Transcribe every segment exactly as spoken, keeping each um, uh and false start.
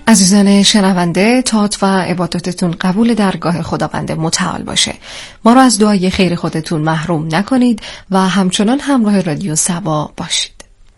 عزیزان شنونده، طاعت و عبادتتون قبول درگاه خداوند متعال باشه. ما رو از دعای خیر خودتون محروم نکنید و همچنان همراه رادیو سبا باشید.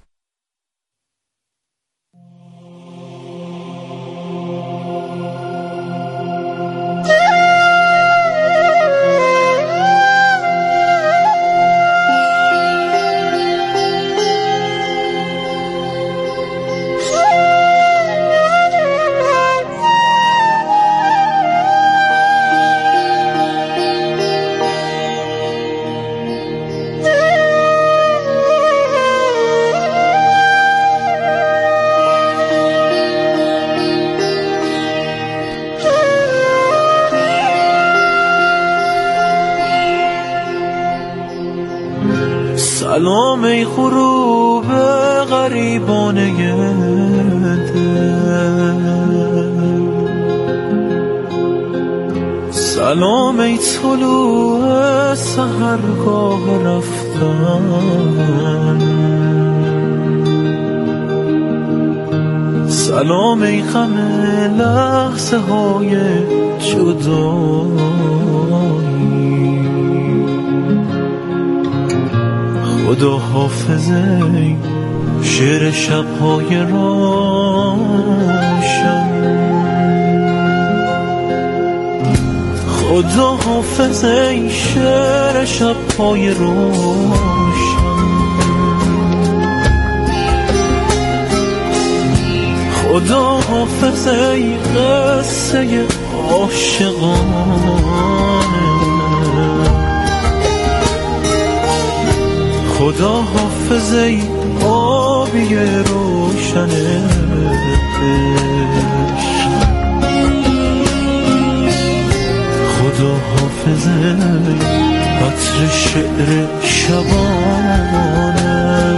سلام ای غروب غریبانه دل، سلام ای طلوع سحرگاه رفتن، سلام ای غم لحظه های جدایی، خدا حافظه شعر شب‌های روشن، خدا حافظه شعر شب‌های روشن، خدا حافظه قصه عاشقانه، خدا حافظه آبی روشنه، خدا حافظه عطر شعر شبانه.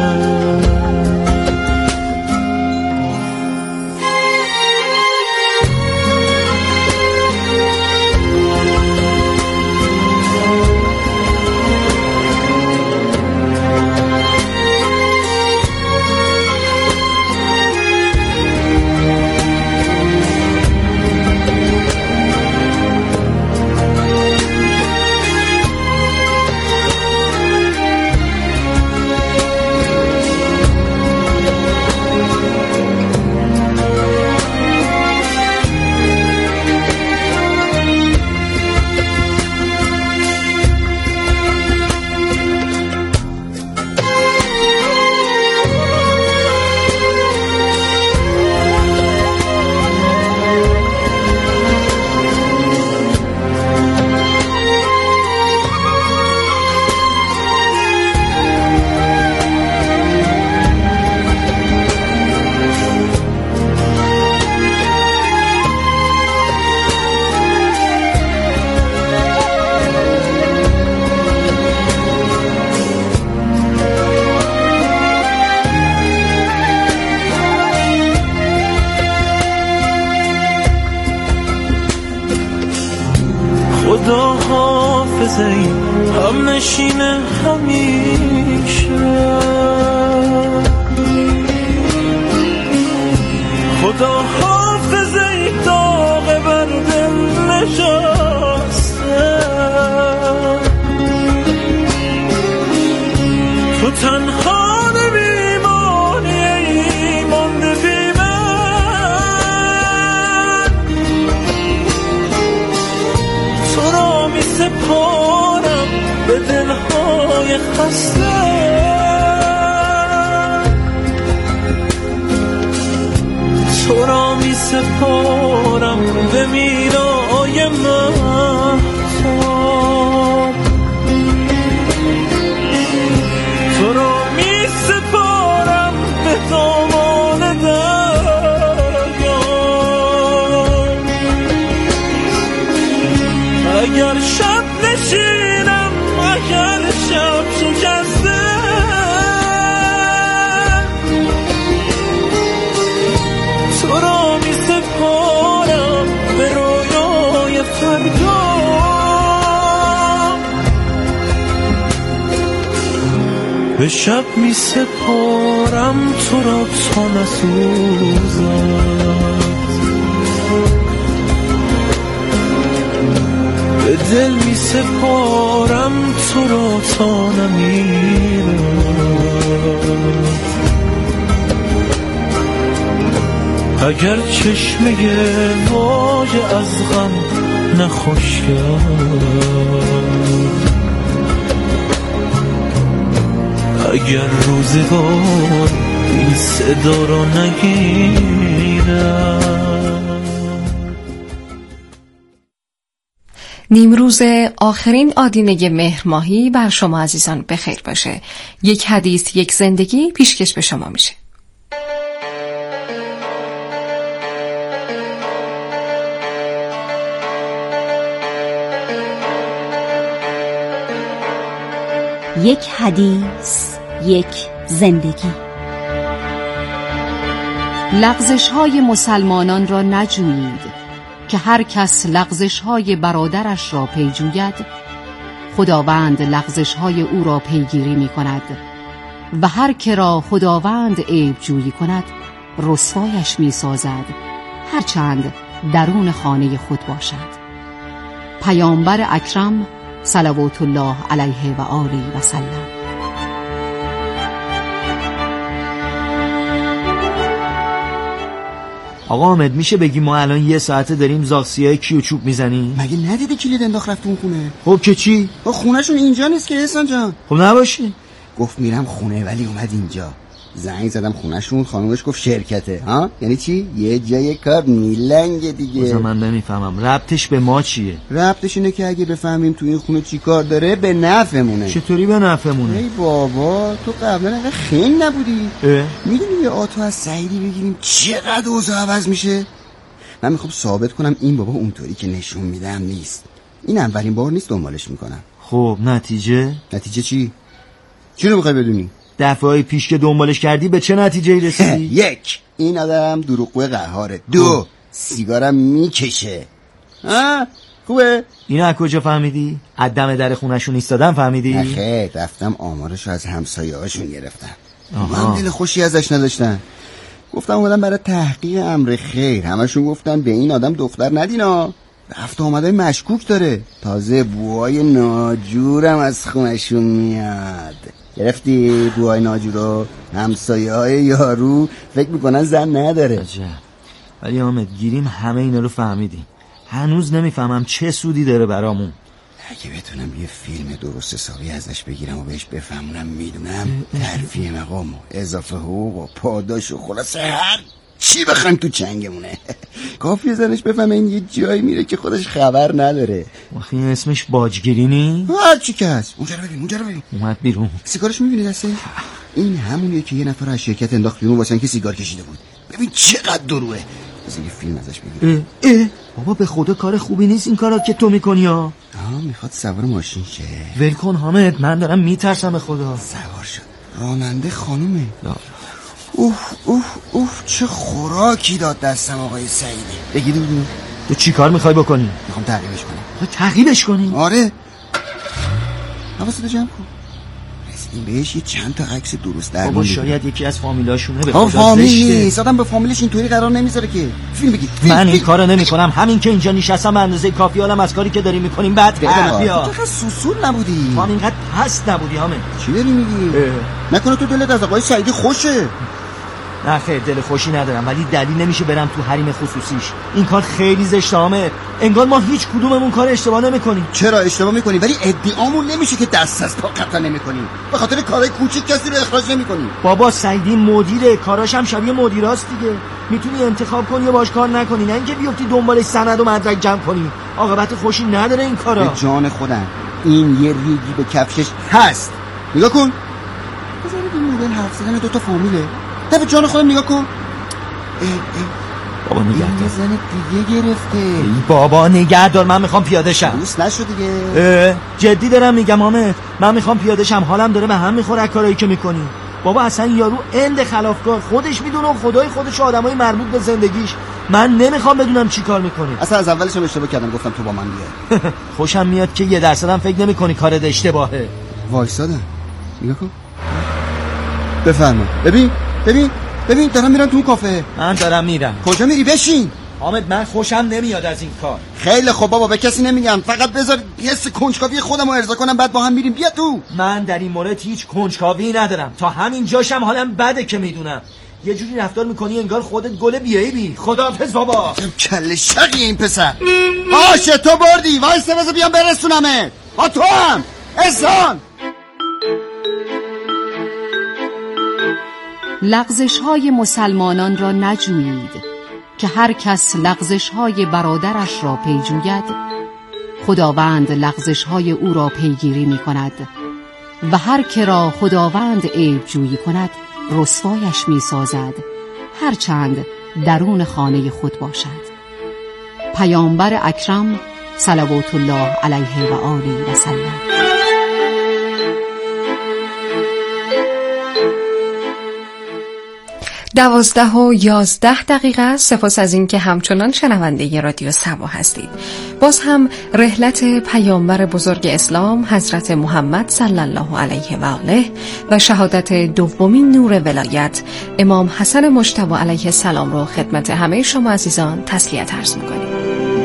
خدا حافظه هم نشینه همیشه، خدا حافظه داغ بر دل نشسته، تو تنها نمیمانی مانده بی من، تو را می سپارم به دلهای خسته، تو را می سپارم به میرای مهتاب، تو را می سپارم به دامان دریا، اگر شب نشینم اگر شب شکسته، تو را می سپارم به رویای فردا، به شب می سپارم تو را تا نسوزد. به دل می سپارم تو رو تا نمیرم. اگر چشمه واژه از غم نخوش کرد، اگر روزگار این صدا را نگیرد. نیمروز آخرین آدینه مهر ماهی بر شما عزیزان بخیر باشه. یک حدیث یک زندگی پیشکش به شما میشه. یک حدیث یک زندگی. لغزش‌های مسلمانان را نجویید که هر کس لغزش‌های برادرش را پیجوید، خداوند لغزش‌های او را پیگیری می‌کند و هر که را خداوند عیب جویی کند رسوایش می‌سازد، هرچند درون خانه خود باشد. پیامبر اکرم صلوات الله علیه و آله و سلم. آقا حامد میشه بگی ما الان یه ساعته داریم زاغسیای کیو چوب میزنیم؟ مگه ندیدی کلید انداخت رفت اون خونه؟ خب که چی؟ با خونهشون اینجا نیست که احسان جان. خب نباشی. گفت میرم خونه ولی اومد اینجا. زنگ زدم خونهشون، خانومش گفت شرکته. ها یعنی چی؟ یه جای کار میلنگه دیگه. بازم من نمیفهمم ربطش به ما چیه؟ ربطش اینه که اگه بفهمیم تو این خونه چی کار داره به نفعمونه. چطوری به نفعمونه؟ ای بابا تو قبلا انقدر خنگ نبودی. میدونی یه آتو از سعیدی بگیریم چقدر اوضاع عوض میشه؟ من میخوام ثابت کنم این بابا اونطوری که نشون میدم نیست. این اولین بار نیست دنبالش میکنم. خب نتیجه؟ نتیجه چی؟ چی رو میخوای بدونی؟ دفعه پیش که دنبالش کردی به چه نتیجه‌ای رسیدی؟ یک، این آدم دروغگو قهاره. دو، سیگارم میکشه. ها خوبه؟ اینو از کجا فهمیدی؟ از دم در خونه‌شون ایستادن فهمیدی؟ نه خیر، رفتم آمارشو از همسایه‌هاشون گرفتم. من دل خوشی ازش نداشتن. گفتم اومدم برای تحقیق امر خیر. همشون گفتن به این آدم دفتر ندینا، رفت آمدای مشکوک داره. تازه بوهای ناجورم از خونشون میاد. گرفتی بوهای ناجورو؟ همسایه های یارو فکر میکنن زن نداره. عجب. ولی حامد گیریم همه اینا رو فهمیدیم، هنوز نمیفهمم چه سودی داره برامون. اگه بتونم یه فیلم درست حسابی ازش بگیرم و بهش بفهمونم میدونم ترفیع مقام و اضافه حقوق و پاداش و خلاصه هر چی بخوایم تو چنگمونه. کافیه زنش بفهمه این یه جایی میره که خودش خبر نداره. وقتی اسمش باجگیری نی؟ هر چی که هست. اونجا رو ببین، اونجا رو ببین. اومد بیرون. سیگارش میبینی دسته؟ این همونیه که یه نفر از شرکت انداخت بیرون واسه اینکه سیگار کشیده بود. ببین چقدر دروه. بس یه فیلم ازش بگیریم. اه اه بابا به خدا کار خوبی نیست این کارا که تو میکنی ها. آها میخواد سوار ماشین شه. ول کن حامد، من دارم میترسم به خدا. سوار شد. راننده خانومه. اوه اوه اوه چه خوراکی داد دستم آقای سعیدی. بگید ببینم تو چی کار میخوای بکنی؟ میخوام تعقیبش کنم. تو تعقیبش کنی؟ آره. حواستو جمع کن. رسیدیم بهش یه چند تا عکس درست در بابا شاید یکی از فامیلاشونه. به خدا فامیل نیست، آدم به فامیلش اینطوری قرار نمیذاره که. فیلم بگید. من این کارو نمیکنم، همین که اینجا نشستم به اندازه کافی حالم از کاری که داریم میکنیم بعد بیا. تو سوسول نبودی. تو اینقدر هست نبودی حامد. چی داری میگی؟ نکنه تو دلت از آقای سعیدی خوشه؟ نه خیر، دل خوشی ندارم، ولی دلیل نمیشه برم تو حریم خصوصیش. این کار خیلی زشته حامد. انگار ما هیچ کدوممون کار اشتباه نمیکنیم. چرا اشتباه میکنیم؟ ولی ادعامون نمیشه که دست از پا قطع نمیکنیم. به خاطر کارهای کوچیک کسی رو اخراج نمیکنیم. بابا سعیدی مدیره، کاراش هم شبیه مدیراست دیگه. میتونی انتخاب کنی یا باش کار نکنی، نه اینکه بیفتی دنبال سند و مدرک جمع کنی. عاقبت خوشی نداره این کارا. به جان خودم این یه ریگی به کفشش هست. نگاه کن. بذارید این مدل حرف زدن دو تا فامیله. به جان خودم نگاه کن. اه اه. بابا نگه دار. زن دیگه گرفته. ای بابا نگه دار، من میخوام پیاده شم. دوست نشو دیگه. جدی دارم میگم حامد، من میخوام پیاده شم، حالم داره به هم میخوره کارایی که میکنی. بابا اصلا یارو اند خلافکار، خودش میدونه و خدای خودش و آدمای مربوط به زندگیش. من نمیخوام بدونم چی کار میکنی. اصلا از اولش هم اشتباه کردم، گفتم تو با من بیا. خوشم میاد که یه درصدم فکر نمیکنی کارت اشتباهه. وایسادم. نگاه کن. بفرما. ببین ببین ببین دارم میرم تو کافه. من دارم میرم. کجا میری؟ بشین. حامد من خوشم نمیاد از این کار. خیلی خوب بابا، به کسی نمیگم، فقط بذار حس کنجکاوی خودم رو ارضا کنم بعد با هم میریم. بیا تو. من در این مورد هیچ کنجکاوی ندارم، تا همین جاشم حالم بده که میدونم. یه جوری رفتار میکنی انگار خودت گل بیایبی. خداحافظ بابا. کله شقی این پسر. باشه تو بردی، وایسا بذار بیام برسونمت. ها تو هم احسان. لغزش های مسلمانان را نجویید که هر کس لغزش های برادرش را پیجوید خداوند لغزش های او را پیگیری می کند و هر که را خداوند عیب جویی کند رسوایش می سازد، هرچند درون خانه خود باشد. پیامبر اکرم صلوات الله علیه و آله و سلم. دوازده و یازده دقیقه است. سپاس از این که همچنان شنونده رادیو سبا هستید. باز هم رحلت پیامبر بزرگ اسلام حضرت محمد صلی الله علیه و آله و شهادت دومین نور ولایت امام حسن مجتبی علیه السلام رو خدمت همه شما عزیزان تسلیت عرض می‌کنیم.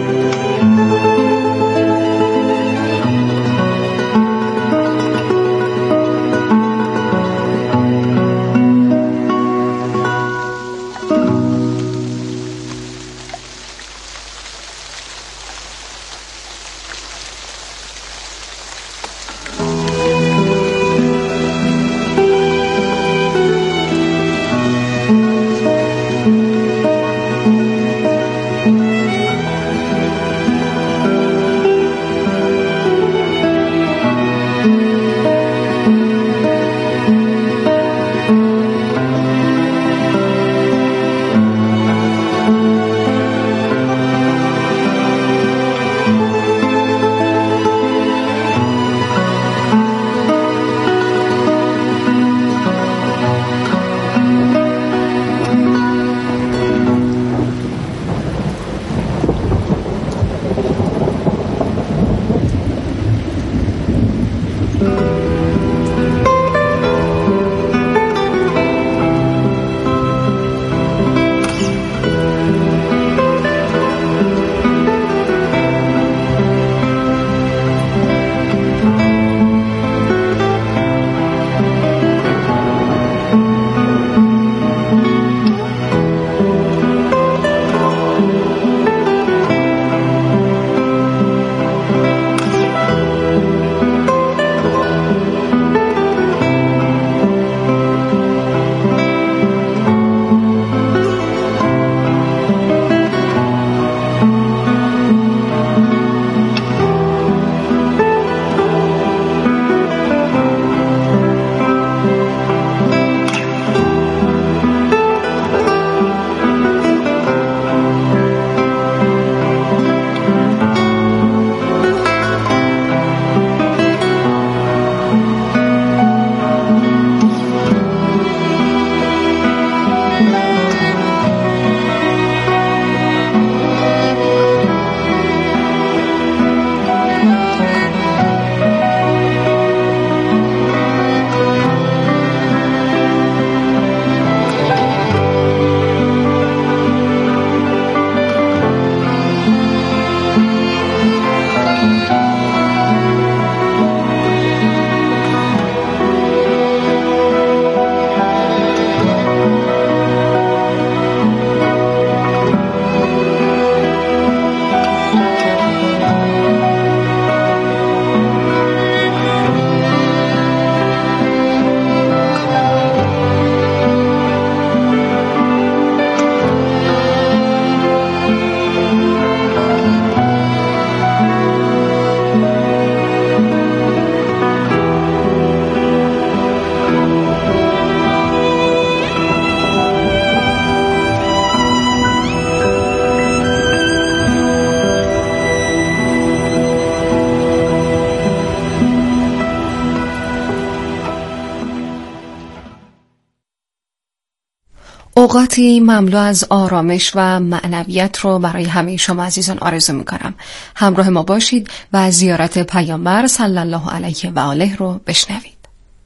اوقاتی مملو از آرامش و معنویت رو برای همه شما عزیزان آرزو می‌کنم. همراه ما باشید و زیارت پیامبر صلی الله علیه و آله رو بشنوید.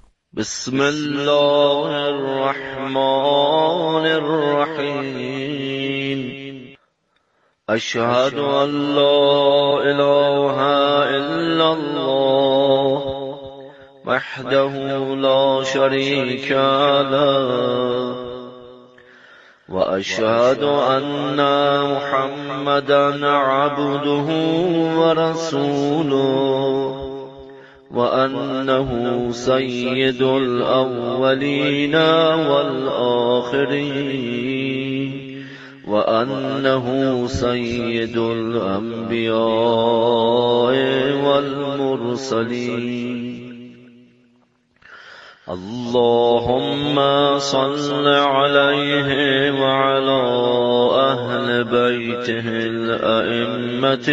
بسم الله الرحمن الرحیم. أشهد أن لا إله إلا الله وحده لا شريك له وأشهد أن محمدا عبده ورسوله وأنه سيد الأولين والآخرين وأنه سيد الأنبياء والمرسلين. اللهم صل عليه وعلى أهل بيته الأئمة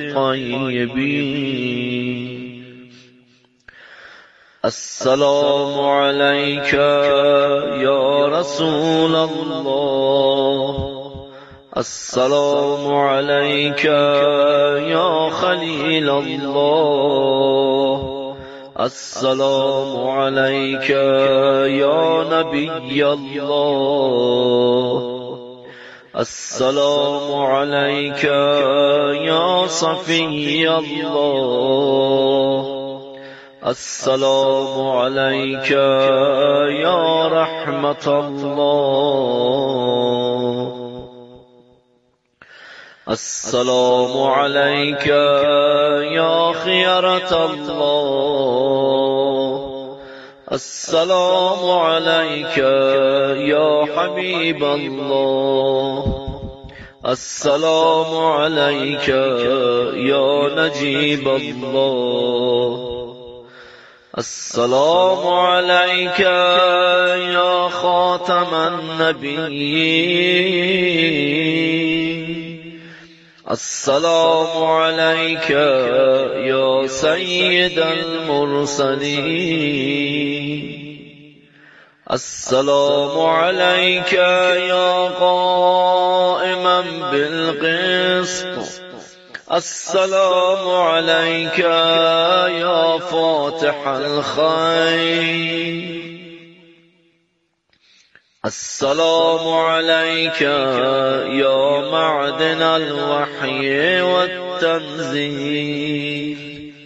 الطيبين. السلام عليك يا رسول الله، السلام عليك يا خليل الله، السلام عليك يا نبي الله، السلام عليك يا صفي الله، السلام عليك يا رحمة الله، السلام عليك يا خيرة الله، السلام عليك يا حبيب الله، السلام عليك يا نجيب الله، السلام عليك يا خاتم النبيين، السلام عليك يا سيد المرسلين، السلام عليك يا قائما بالقسط، السلام عليك يا فاتح الخير، السلام عليك يا معدن الوحي والتنزيل،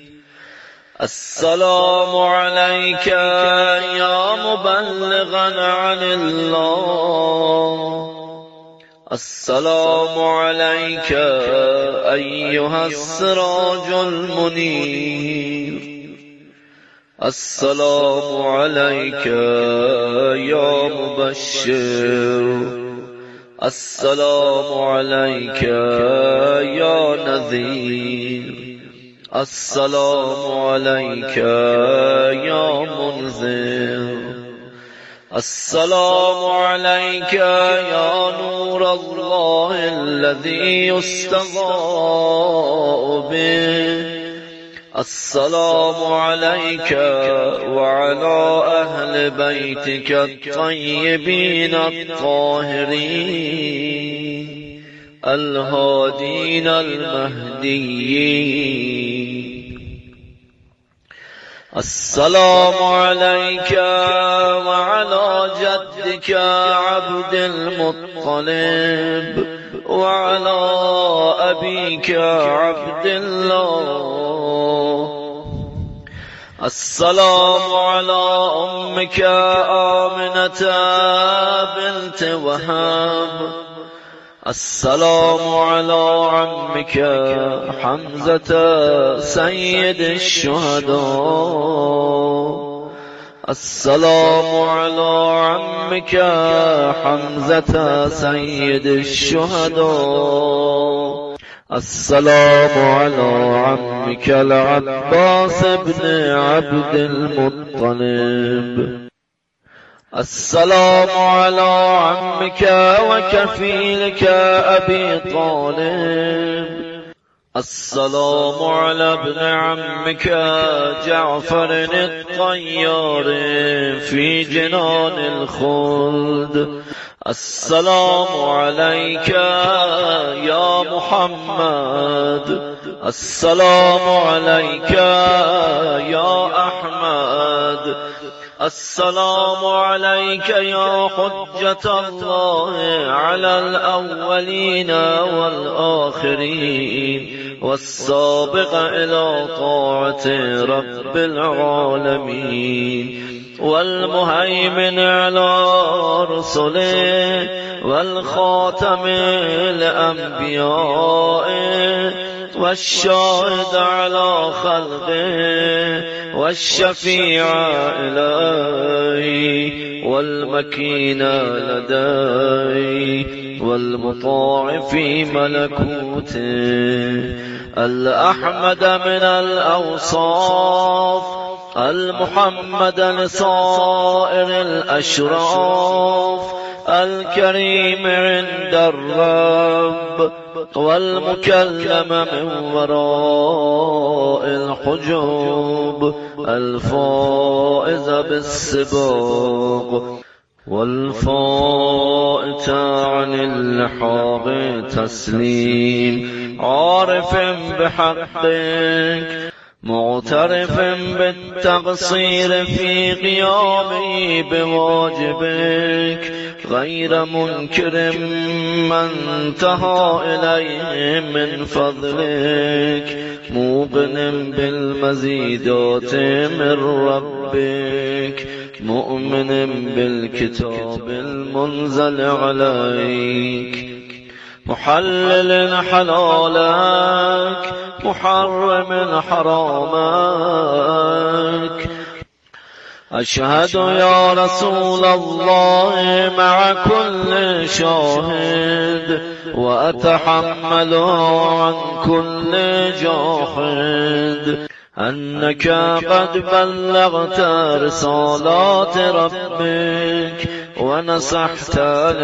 السلام عليك يا مبلغا عن الله، السلام عليك أيها السراج المنير، السلام عليك يا مبشر، السلام عليك يا نذير، السلام عليك يا منذر، السلام عليك يا نور الله الذي يستضاء به، السلام عليك وعلى أهل بيتك الطيبين الطاهرين الهادين المهديين. السلام عليك وعلى جدك عبد المطلب وعلى أبيك عبد الله. السلام على أمك آمنة بنت وهب. السلام على عمك حمزة سيد الشهداء. السلام على عمك حمزة سيد الشهداء. السلام على عمك العباس بن عبد المطلب. السلام على عمك وكفيلك أبي طالب. السلام على ابن عمك جعفر الطيار في جنان الخلد. السلام عليك يا محمد. السلام عليك يا أحمد. السلام عليك يا حجة الله على الأولين والآخرين والسابق إلى طاعة رب العالمين والمهيمن على رسله والخاتم الأنبياء والشاهد على خلقه والشفيع إليه والمكين لديه والمطاع في ملكوته الأحمد من الأوصاف المحمد لصائر الأشراف الكريم عند الرب والمكلم من وراء الحجوب الفائز بالسباق والفائت عن اللحاق تسليم عارف بحقك معترف بالتقصير في قيامه بواجبك غير منكر ما انتهى إليه من فضلك موقن بالمزيدات من ربك مؤمن بالكتاب المنزل عليك محلل حلالك محرم حرامك أشهد يا رسول الله مع كل شاهد وأتحمل عن كل جاحد أنك قد بلغت رسالات ربك ونصحت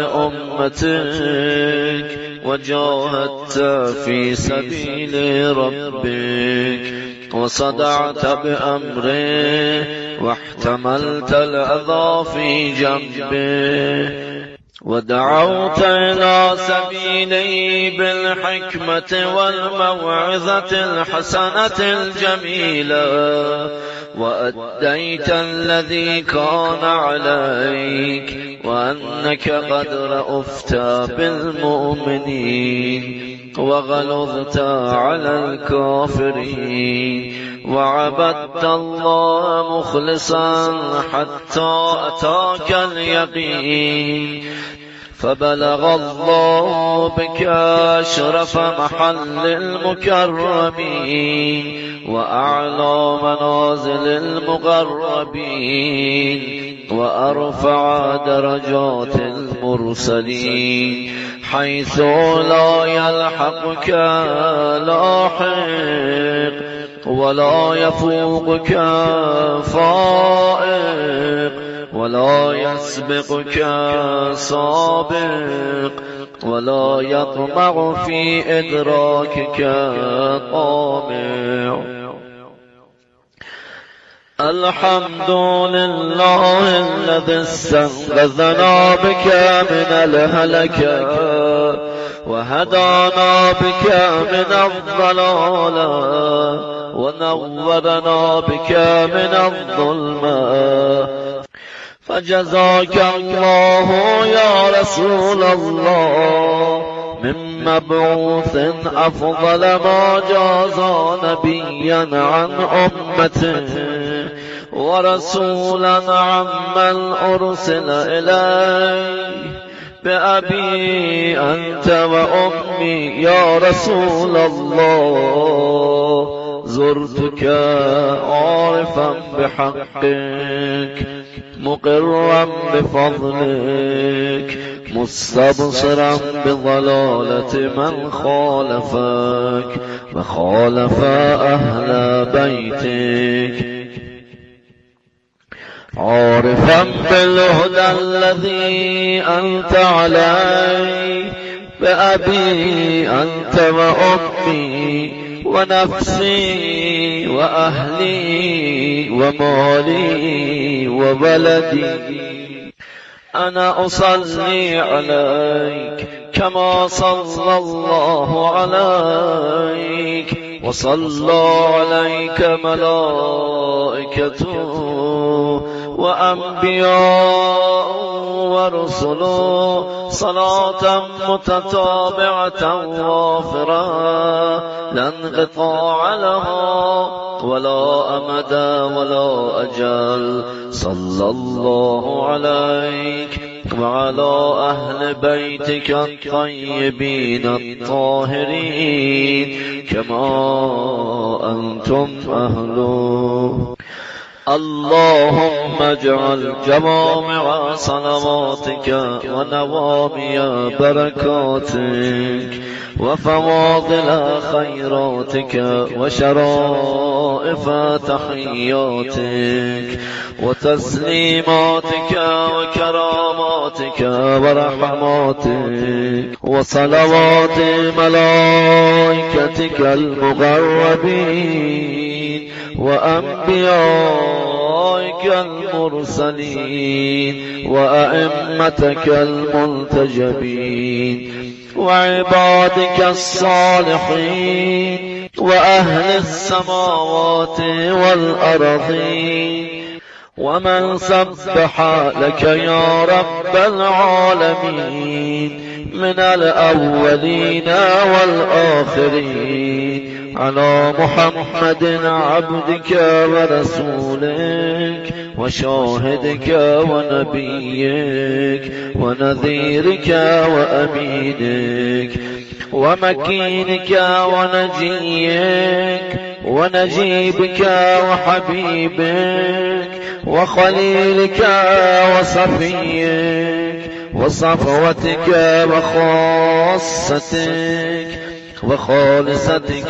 لأمتك وجاهدت في سبيل ربك وصدعت بأمره واحتملت الأذى في جنبه ودعوت إلى سبيله بالحكمة والموعظة الحسنة الجميلة وأديت الذي كان عليك وأنك قد رأفت بالمؤمنين وغلظت على الكافرين وعبدت الله مخلصا حتى أتاك اليقين فبلغ الله بك أشرف محل المكرمين وأعلى منازل المقربين وأرفع درجات المرسلين حيث لا يلحقك لاحق ولا يفوقك فائق ولا يسبقك سابق ولا يطمع في إدراكك طامع. الحمد لله الذي استنقذنا بك من الهلكة وهدانا بك من الضلالة ونورنا بك من الظلمة فجزاك الله يا رسول الله من مبعوث أفضل ما جازى نبيا عن أمته ورسولا عمن أرسل إليه بأبي أنت وأمي يا رسول الله زرتك عارفا بحقك مقرا بفضلك مستبصرا بضلالة من خالفك وخالف أهل بيتك عارفا بالهدى الذي أنت عليه بأبي أنت وأمي ونفسي وأهلي ومالي وولدي أنا أصلي عليك كما صلى الله عليك وصلى عليك ملائكته وأنبياء ورسل صلاة متتابعة وافرة لا انقطاع لها ولا أمد ولا أجل صلى الله عليك وعلى أهل بيتك الطيبين الطاهرين كما أنتم أهله. اللهم اجعل جوامع صلواتك ونوامي بركاتك وفواضل خيراتك وشرائف تحياتك وتسليماتك وكراماتك ورحماتك وصلوات ملائكتك المقربين وأنبيائك المرسلين وأئمتك المنتجبين وعبادك الصالحين وأهل السماوات والأرضين ومن سبح لك يا رب العالمين من الأولين والآخرين على محمد عبدك ورسولك وشاهدك ونبيك ونذيرك وأمينك ومكينك ونجيك ونجيبك وحبيبك وخليلك وصفيك وصفوتك وخاصتك وخالصتك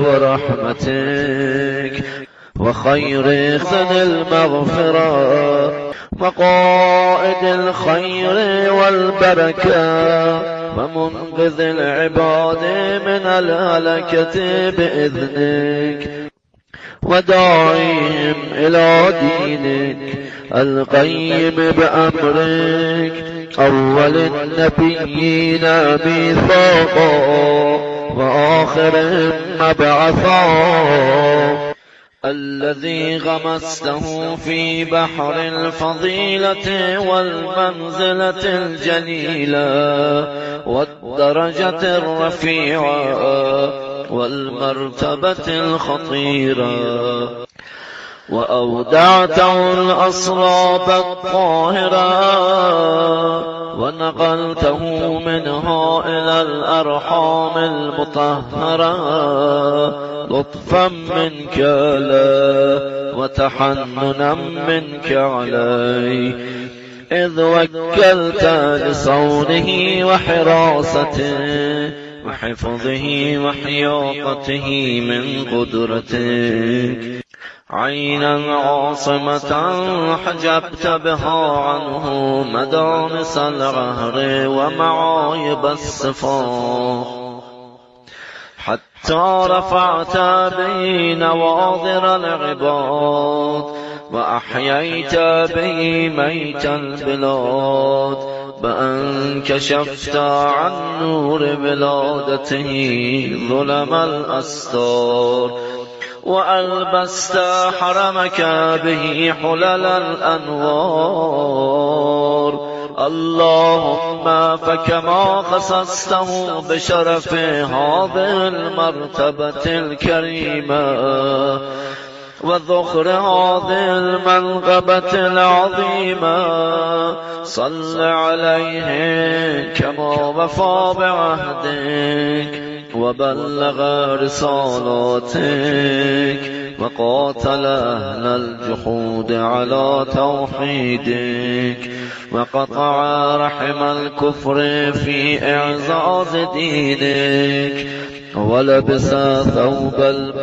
ورحمتك وخير خزن المغفرة وقائد الخير والبركة ومنقذ العباد من الهلكة بإذنك وداعيهم إلى دينك القيم بأمرك أول النبيين ميثاقا وآخرهم مبعثا الذي غمسته في بحر الفضيلة والمنزلة الجليلة والدرجة الرفيعة والمرتبة الخطيرة وأودعته الأصراب الطاهرة ونقلته منها إلى الأرحام المطهرة لطفا منك له وتحننا منك عليه إذ وكلت لصونه وحراسته وحفظه وحياطته من قدرتك عينا عاصمة حجبت بها عنه مدامس الغهر ومعايب الصفات حتى رفعت به نواظر العباد وأحييت به ميت البلاد بأن كشفت عن نور بلادته ظلم الأستار وألبست حرمك به حلل الأنوار اللهم فكما خصصته بشرف هذه المرتبة الكريمة وذخر هذه المنقبة العظيمة صل عليه كما وفى بعهدك وبلغ رسالاتك وقاتل أهل الجحود على توحيدك وقطع رحم الكفر في إعزاز دينك ولبس ثوب